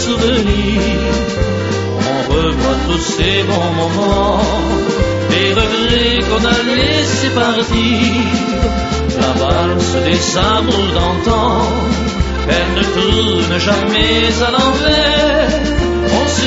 souvenirs. On revoit tous ces bons moments, les regrets qu'on a laissés partir. La valse des amours d'antan, elle ne tourne jamais à l'envers.